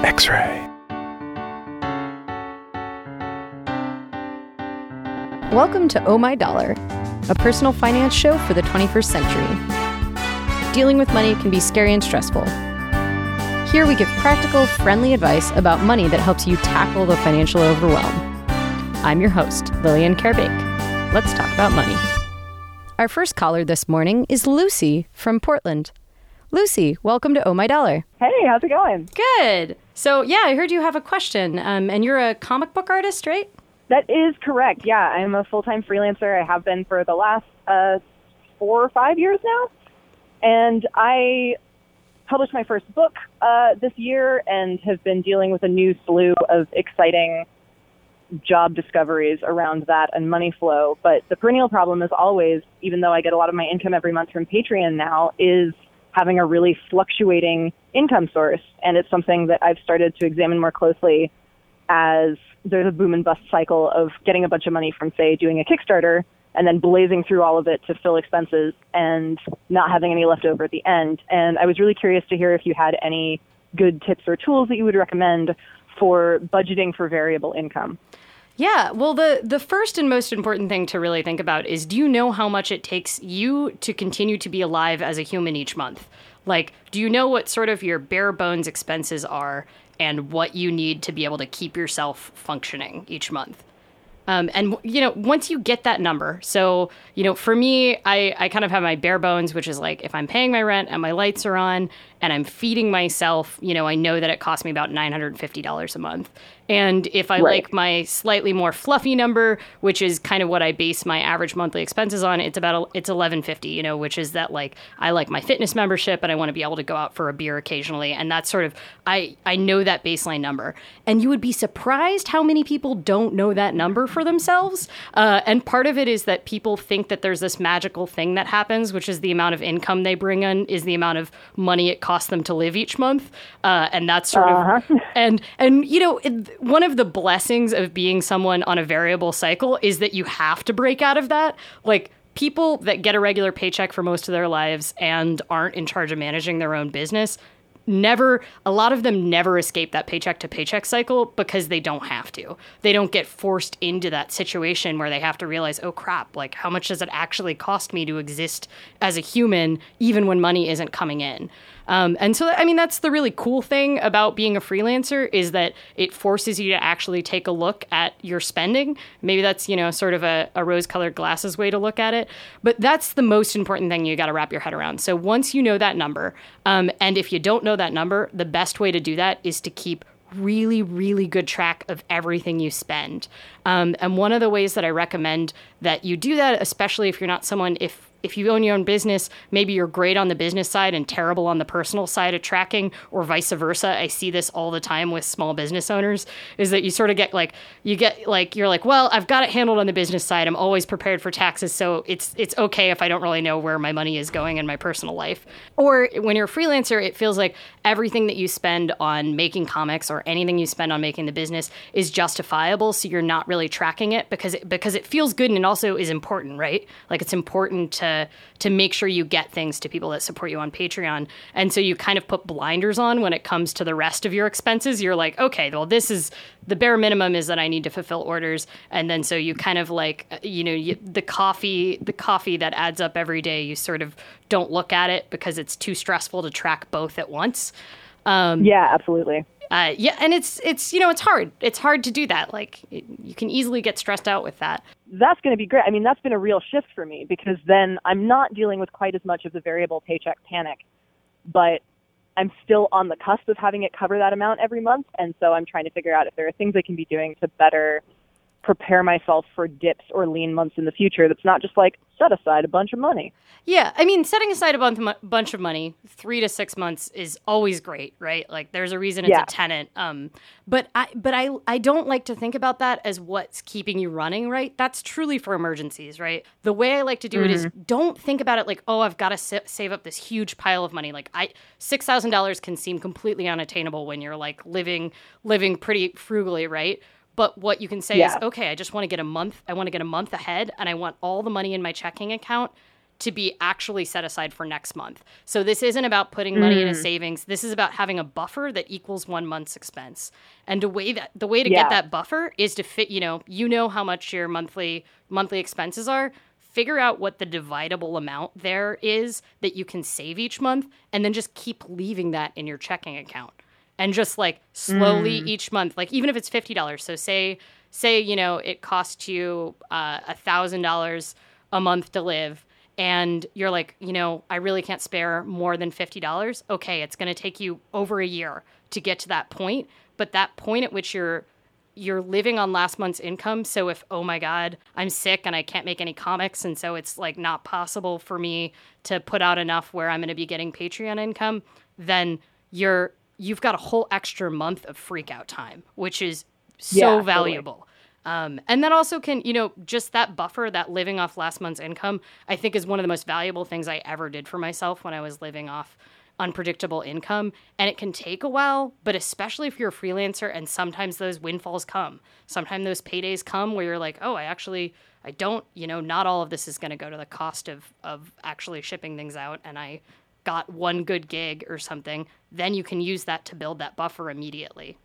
X-Ray. Welcome to Oh My Dollar, a personal finance show for the 21st century. Dealing with money can be scary and stressful. Here we give practical, friendly advice about money that helps you tackle the financial overwhelm. I'm your host, Lillian Carbake. Let's talk about money. Our first caller this morning is Lucy from Portland. Lucy, welcome to Oh My Dollar. Hey, how's it going? Good. So, I heard you have a question, and you're a comic book artist, right? That is correct. Yeah, I'm a full-time freelancer. I have been for the last 4 or 5 years now. And I published my first book this year and have been dealing with a new slew of exciting job discoveries around that and money flow. But the perennial problem is always, even though I get a lot of my income every month from Patreon now, is having a really fluctuating income source. And it's something that I've started to examine more closely as there's a boom and bust cycle of getting a bunch of money from, say, doing a Kickstarter and then blazing through all of it to fill expenses and not having any left over at the end. And I was really curious to hear if you had any good tips or tools that you would recommend for budgeting for variable income. Yeah, well, the first and most important thing to really think about is, do you know how much it takes you to continue to be alive as a human each month? Like, do you know what sort of your bare bones expenses are and what you need to be able to keep yourself functioning each month? And, once you get that number, so, for me, I kind of have my bare bones, which is like, if I'm paying my rent and my lights are on and I'm feeding myself, I know that it costs me about $950 a month. And if I like my slightly more fluffy number, which is kind of what I base my average monthly expenses on, it's $1150, which is that, like, I like my fitness membership and I want to be able to go out for a beer occasionally. And that's sort of, I know that baseline number. And you would be surprised how many people don't know that number for themselves. And part of it is that people think that there's this magical thing that happens, which is the amount of income they bring in is the amount of money it costs them to live each month. And that's sort of, and one of the blessings of being someone on a variable cycle is that you have to break out of that. Like, people that get a regular paycheck for most of their lives and aren't in charge of managing their own business, a lot of them never escape that paycheck to paycheck cycle because they don't have to. They don't get forced into that situation where they have to realize, oh crap, like, how much does it actually cost me to exist as a human, even when money isn't coming in? And so, that's the really cool thing about being a freelancer, is that it forces you to actually take a look at your spending. Maybe that's, sort of a rose-colored glasses way to look at it. But that's the most important thing you got to wrap your head around. So once you know that number, and if you don't know that number, the best way to do that is to keep really, really good track of everything you spend. And one of the ways that I recommend that you do that, especially if you're not someone, if you own your own business, maybe you're great on the business side and terrible on the personal side of tracking, or vice versa. I see this all the time with small business owners, is that you sort of get you're like, well, I've got it handled on the business side. I'm always prepared for taxes. So it's okay if I don't really know where my money is going in my personal life. Or when you're a freelancer, it feels like everything that you spend on making comics or anything you spend on making the business is justifiable. So you're not really tracking it because it feels good, and it also is important, right? Like, it's important to make sure you get things to people that support you on Patreon. And so you kind of put blinders on when it comes to the rest of your expenses. You're like, okay, well, this is the bare minimum is that I need to fulfill orders. And then so you kind of like, the coffee that adds up every day, you sort of don't look at it because it's too stressful to track both at once. Yeah, absolutely. And it's hard. It's hard to do that. Like, you can easily get stressed out with that. That's going to be great. That's been a real shift for me, because then I'm not dealing with quite as much of the variable paycheck panic, but I'm still on the cusp of having it cover that amount every month. And so I'm trying to figure out if there are things I can be doing to better prepare myself for dips or lean months in the future. That's not just like, set aside a bunch of money. Yeah, setting aside a bunch of money, 3 to 6 months is always great, right? Like, there's a reason it's a tenant. But I don't like to think about that as what's keeping you running, right? That's truly for emergencies, right? The way I like to do it is, don't think about it like, oh, I've got to save up this huge pile of money. Like, $6,000 can seem completely unattainable when you're like living pretty frugally, right? But what you can say is, okay, I just want to get a month. I want to get a month ahead, and I want all the money in my checking account to be actually set aside for next month. So this isn't about putting money in a savings. This is about having a buffer that equals 1 month's expense. And the way to get that buffer is to fit, you know how much your monthly expenses are. Figure out what the dividable amount there is that you can save each month, and then just keep leaving that in your checking account. And just like slowly each month, like even if it's $50. So say, it costs you $1,000 a month to live, and you're like, I really can't spare more than $50. Okay, it's going to take you over a year to get to that point. But that point at which you're living on last month's income. So if, oh my God, I'm sick and I can't make any comics, and so it's like not possible for me to put out enough where I'm going to be getting Patreon income, then you've got a whole extra month of freak out time, which is so valuable. And that also can, just that buffer, that living off last month's income, I think is one of the most valuable things I ever did for myself when I was living off unpredictable income. And it can take a while, but especially if you're a freelancer and sometimes those windfalls come. Sometimes those paydays come where you're like, oh, I don't, not all of this is going to go to the cost of actually shipping things out. And I got one good gig or something. Then you can use that to build that buffer immediately.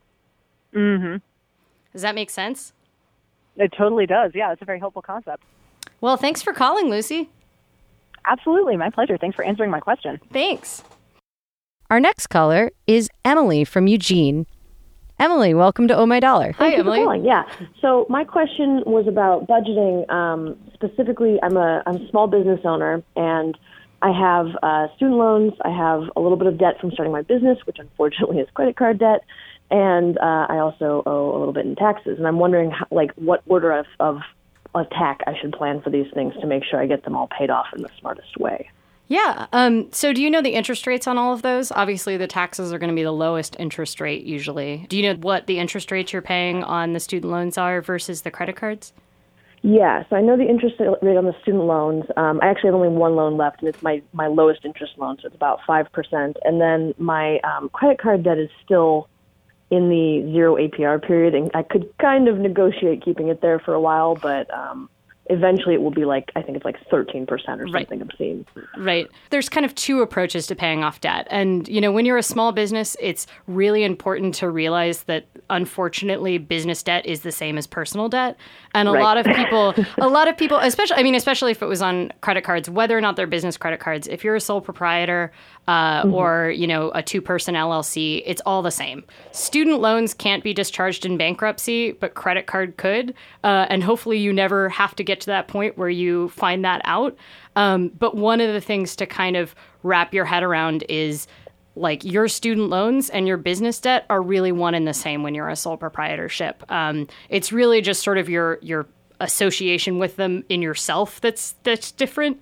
Mm-hmm. Does that make sense? It totally does. Yeah, it's a very helpful concept. Well, thanks for calling, Lucy. Absolutely. My pleasure. Thanks for answering my question. Thanks. Our next caller is Emily from Eugene. Emily, welcome to Oh My Dollar. Hi, Emily. Calling. Yeah. So my question was about budgeting. Specifically, I'm a small business owner, and I have student loans. I have a little bit of debt from starting my business, which unfortunately is credit card debt. And I also owe a little bit in taxes. And I'm wondering, what order of attack I should plan for these things to make sure I get them all paid off in the smartest way. Yeah. So do you know the interest rates on all of those? Obviously, the taxes are going to be the lowest interest rate usually. Do you know what the interest rates you're paying on the student loans are versus the credit cards? Yeah, so I know the interest rate on the student loans. I actually have only one loan left, and it's my lowest interest loan, so it's about 5%. And then my credit card debt is still in the 0 APR period, and I could kind of negotiate keeping it there for a while, but eventually it will be I think it's 13% or something obscene. Right. There's kind of two approaches to paying off debt. And, when you're a small business, it's really important to realize that, unfortunately, business debt is the same as personal debt. And a lot of people, especially if it was on credit cards, whether or not they're business credit cards, if you're a sole proprietor or, a two-person LLC, it's all the same. Student loans can't be discharged in bankruptcy, but credit card could. And hopefully you never have to get to that point where you find that out. But one of the things to kind of wrap your head around is your student loans and your business debt are really one and the same when you're a sole proprietorship. It's really just sort of your association with them in yourself that's different.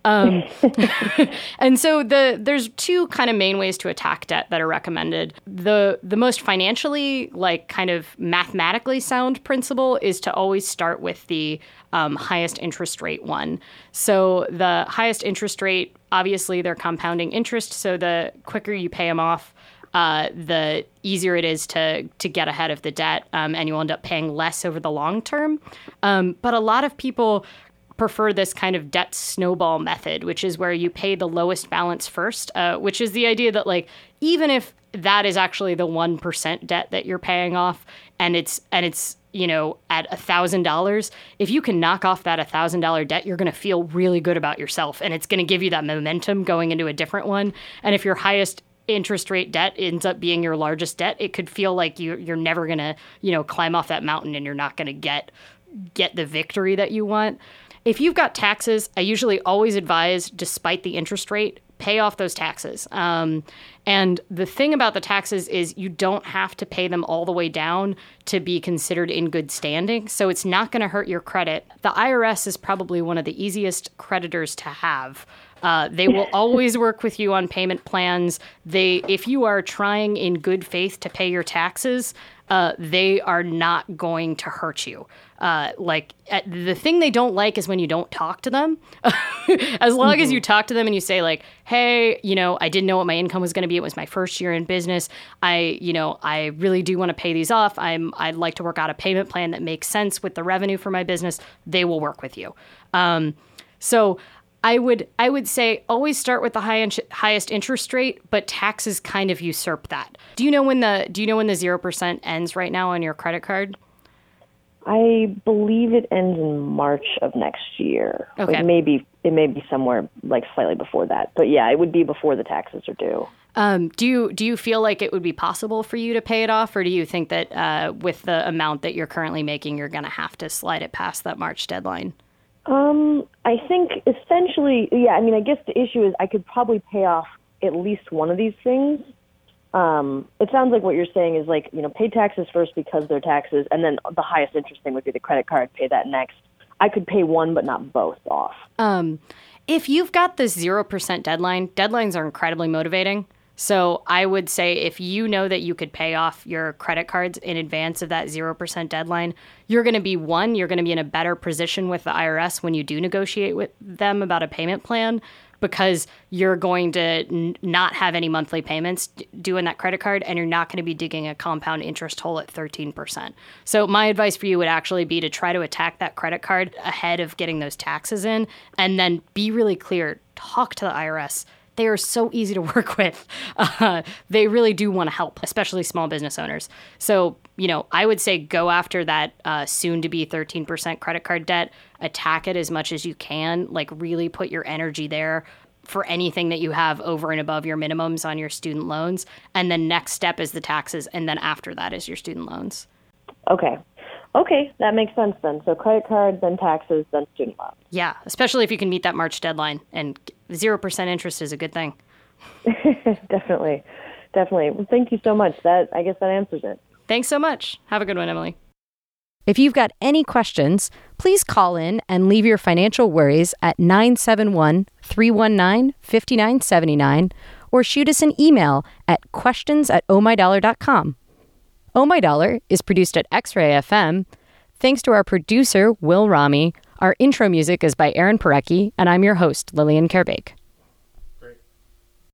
And so there's two kind of main ways to attack debt that are recommended. The most financially, kind of mathematically sound principle is to always start with the highest interest rate one. So the highest interest rate, obviously they're compounding interest. So the quicker you pay them off, the easier it is to get ahead of the debt, and you'll end up paying less over the long term. But a lot of people prefer this kind of debt snowball method, which is where you pay the lowest balance first, which is the idea that even if that is actually the 1% debt that you're paying off, and it's at $1,000, if you can knock off that $1,000 debt, you're going to feel really good about yourself, and it's going to give you that momentum going into a different one. And if your highest interest rate debt ends up being your largest debt, it could feel like you're never going to, climb off that mountain, and you're not going to get the victory that you want. If you've got taxes, I usually always advise, despite the interest rate, pay off those taxes. And the thing about the taxes is you don't have to pay them all the way down to be considered in good standing. So it's not going to hurt your credit. The IRS is probably one of the easiest creditors to have. They will always work with you on payment plans. If you are trying in good faith to pay your taxes, they are not going to hurt you. The thing they don't like is when you don't talk to them. As long as you talk to them and you say hey, I didn't know what my income was going to be. It was my first year in business. I really do want to pay these off. I'd like to work out a payment plan that makes sense with the revenue for my business. They will work with you. So I would say always start with the highest interest rate, but taxes kind of usurp that. Do you know when the 0% ends right now on your credit card? I believe it ends in March of next year. Okay. It may be somewhere like slightly before that. But yeah, it would be before the taxes are due. Do you feel like it would be possible for you to pay it off, or do you think that with the amount that you're currently making, you're going to have to slide it past that March deadline? I think essentially, yeah, I mean, I guess the issue is I could probably pay off at least one of these things. It sounds like what you're saying is like, pay taxes first because they're taxes, and then the highest interest thing would be the credit card, pay that next. I could pay one, but not both off. If you've got this 0% deadline, deadlines are incredibly motivating. So I would say if you know that you could pay off your credit cards in advance of that 0% deadline, you're going to be in a better position with the IRS when you do negotiate with them about a payment plan, because you're going to not have any monthly payments due on that credit card, and you're not going to be digging a compound interest hole at 13%. So my advice for you would actually be to try to attack that credit card ahead of getting those taxes in, and then be really clear. Talk to the IRS. They are so easy to work with. They really do want to help, especially small business owners. So, I would say go after that soon-to-be 13% credit card debt. Attack it as much as you can. Like, really put your energy there for anything that you have over and above your minimums on your student loans. And then next step is the taxes. And then after that is your student loans. Okay, that makes sense then. So credit card, then taxes, then student loans. Yeah, especially if you can meet that March deadline. And 0% interest is a good thing. Definitely. Well, thank you so much. I guess that answers it. Thanks so much. Have a good one, Emily. If you've got any questions, please call in and leave your financial worries at 971-319-5979 or shoot us an email at questions@ohmydollar.com. Oh My Dollar is produced at X-Ray FM. Thanks to our producer, Will Rami. Our intro music is by Aaron Parecki, and I'm your host, Lillian Kerbake.